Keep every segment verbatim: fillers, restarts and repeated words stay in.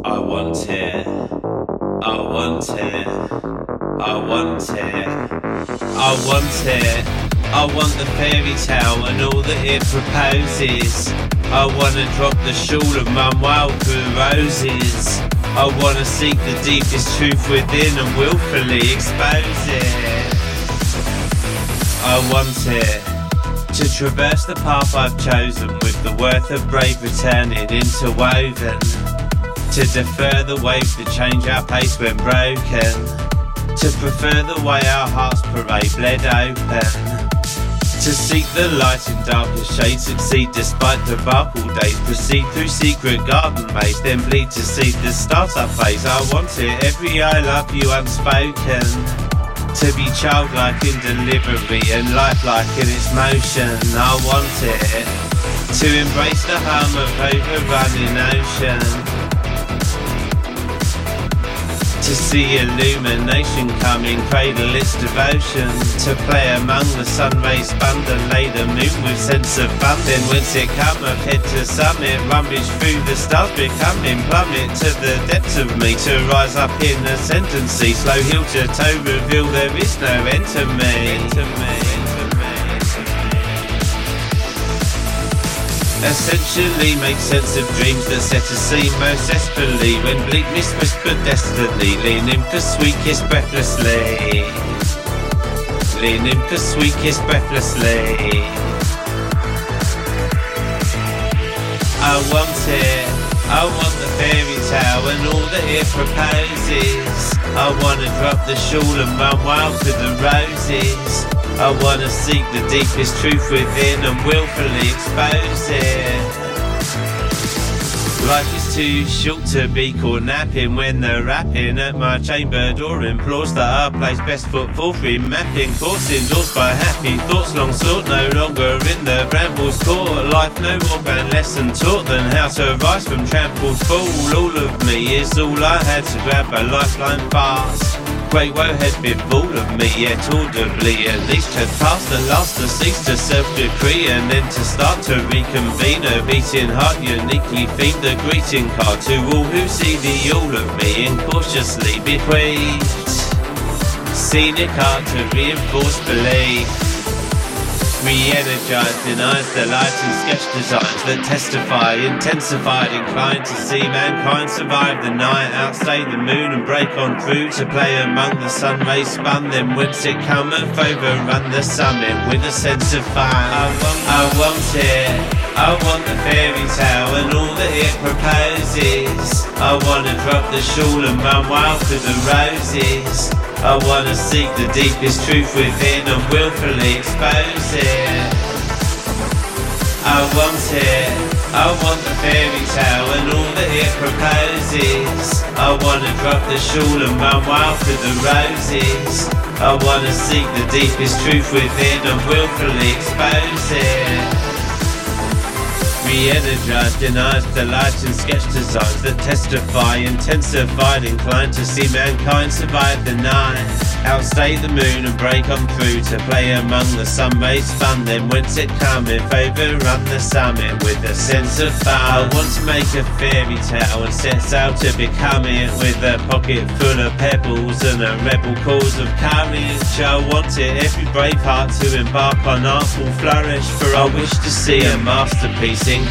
I want it, I want it, I want it, I want it, I want the fairy tale and all that it proposes. I wanna drop the shawl of mum wild through roses. I wanna seek the deepest truth within and willfully expose it. I want it to traverse the path I've chosen with the worth of bravery turning interwoven. To defer the waves that change our pace when broken. To prefer the way our hearts parade bled open. To seek the light in darker shades, succeed despite debacle days. Proceed through secret garden maze, then bleed to see the startup phase. I want it, every I love you unspoken. To be childlike in delivery and lifelike in its motion. I want it to embrace the hum of overrunning ocean. To see illumination coming, cradle its devotion. To play among the sun rays spun and lay the moon with sense of fun. Then whence it cometh, head to summit, rummage through the stars becoming plummet to the depths of me. To rise up in ascendancy, slow heel to toe, reveal there is no end to me. End to me. Essentially make sense of dreams that set a scene most zestfully. When bleak mist whispered destiny, lean in for sweet kiss breathlessly. Lean in for sweet kiss breathlessly. I want it, I want the fairy tale and all that it proposes. I wanna drop the shawl and run wild to the roses. I wanna seek the deepest truth within and willfully expose it. Life is too short to be caught napping when they're rapping at my chamber door. Implores that I place best foot forth in mapping course endorsed by happy thoughts long sought, no longer in the brambles caught. Life no more grand lesson taught than how to rise from trampled fall. All of me is all I had to grab a lifeline fast. Great woe had been full of me, yet audibly at least had passed the last to cease to self-decree and then to start to reconvene. A beating heart uniquely themed the greeting card to all who see the all of me and cautiously bequeathed. Scenic art to reinforce belief. Re-energized, denies the light and sketch designs that testify, intensified, inclined to see mankind survive the night, outstay the moon and break on through to play among the sun rays spun. Then whence it cometh, overrun the summit with a sense of fun. I want, I want it, I want the fairy tale and all that it proposes. I wanna drop the shawl and run wild through the roses. I wanna seek the deepest truth within and willfully expose it. I want it, I want the fairy tale and all that it proposes. I wanna drop the shawl and run wild through the roses. I wanna seek the deepest truth within and willfully expose it. Re-energized, denies the light and sketch designs that testify, intensified, inclined to see mankind survive the night, outstay the moon and break on through to play among the sun rays spun. Then whence it cometh, overrun the summit with a sense of fun. I want to make a fairy tale and set sail to become it, with a pocket full of pebbles and a rebel cause of courage. I want it, every brave heart to embark on artful flourish, for I wish to see a masterpiece encouraged.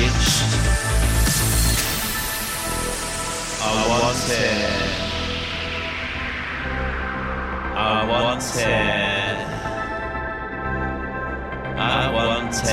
I want it, I want it, I want it,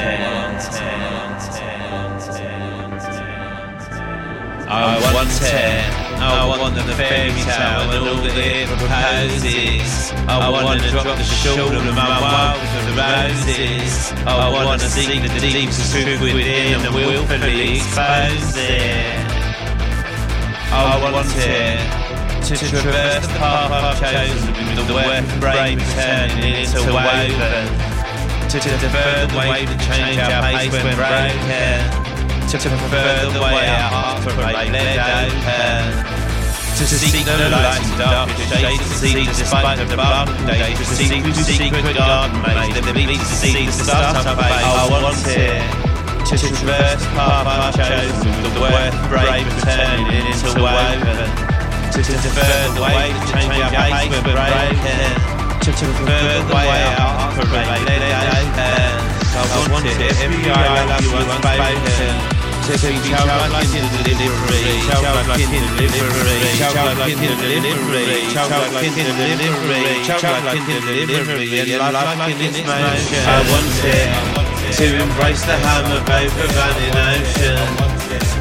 I want it, I want the fairy tale and all that it proposes. I wanna drop the shawl and run wild with the roses. I wanna seek the deepest truth within and willfully expose it. I want it to traverse the path I've chosen with the work of brain turning interwoven. To defer the way that change our pace when broken. To prefer the way our hearts parade bled open. To seek the light in darkest shades, to see despite the dark days, to seek through secret garden maze, then bleed to see the startup phase. I want it, To traverse the path I've chosen, with the worth of brave returning interwoven. To defer the way to change our pace we're broken. To prefer the way our operate let open. I want it every I love you unspoken. To be childlike in delivery, childlike in delivery, childlike in delivery, childlike in delivery, childlike in delivery, and lifelike in its motion. I want it to embrace the hum of overrunning ocean.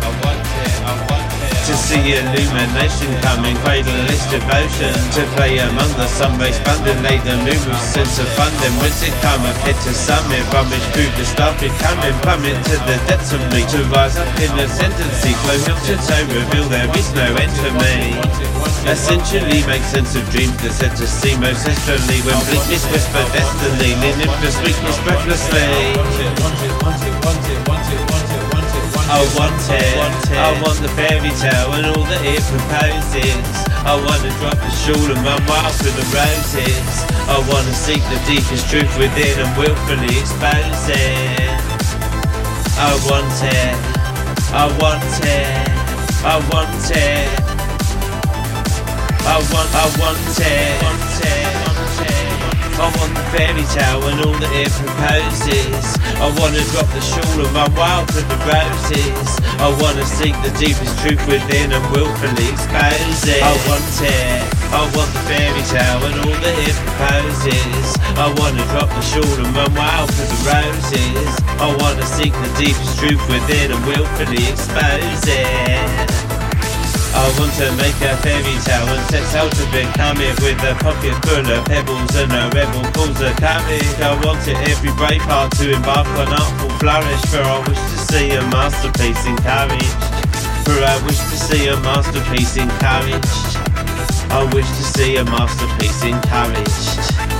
To see illumination coming, cradle-less devotion. To play among the sun-rays, funding, lay the numerous sense of funding. Whence it come, I've head to summit, rummage through the stuff becoming, plummet to the depths of me. To rise up in ascendancy, flow hill to toe, reveal there is no end to me. Essentially make sense of dreams that set to see most astrally. When bleakness whisper destiny, leaning for sweetness breathlessly. I want it, I want the fairy tale and all that it proposes. I wanna drop the shawl and run wild through the roses. I wanna seek the deepest truth within and willfully expose it. I want it, I want it, I want it. I want, I want it, want it, want it. I want the fairy tale and all that it proposes. I wanna drop the shawl and run wild through the roses. I wanna seek the deepest truth within and willfully expose it. I want it, I want the fairy tale and all that it proposes. I wanna drop the shawl and run wild through the roses. I wanna seek the deepest truth within and willfully expose it. I want to make a fairy tale and set out to become it, with a pocket full of pebbles and a rebel cause of courage. I want it every brave heart to embark on artful flourish, for I wish to see a masterpiece encouraged. For I wish to see a masterpiece encouraged. I wish to see a masterpiece encouraged.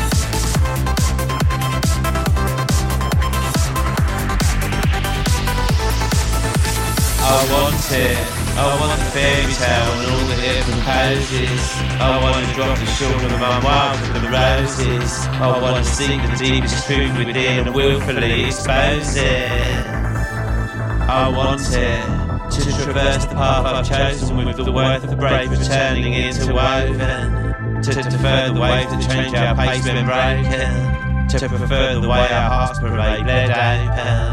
I want it, I want the fairy tale and all that it proposes. I want to drop the shawl and run wild with the roses. I want to seek the deepest truth within and willfully expose it. I want it to traverse the path I've chosen, with the worth of the brave returning interwoven. To defer the waves that change our pace when broken. To prefer the way our hearts parade let open.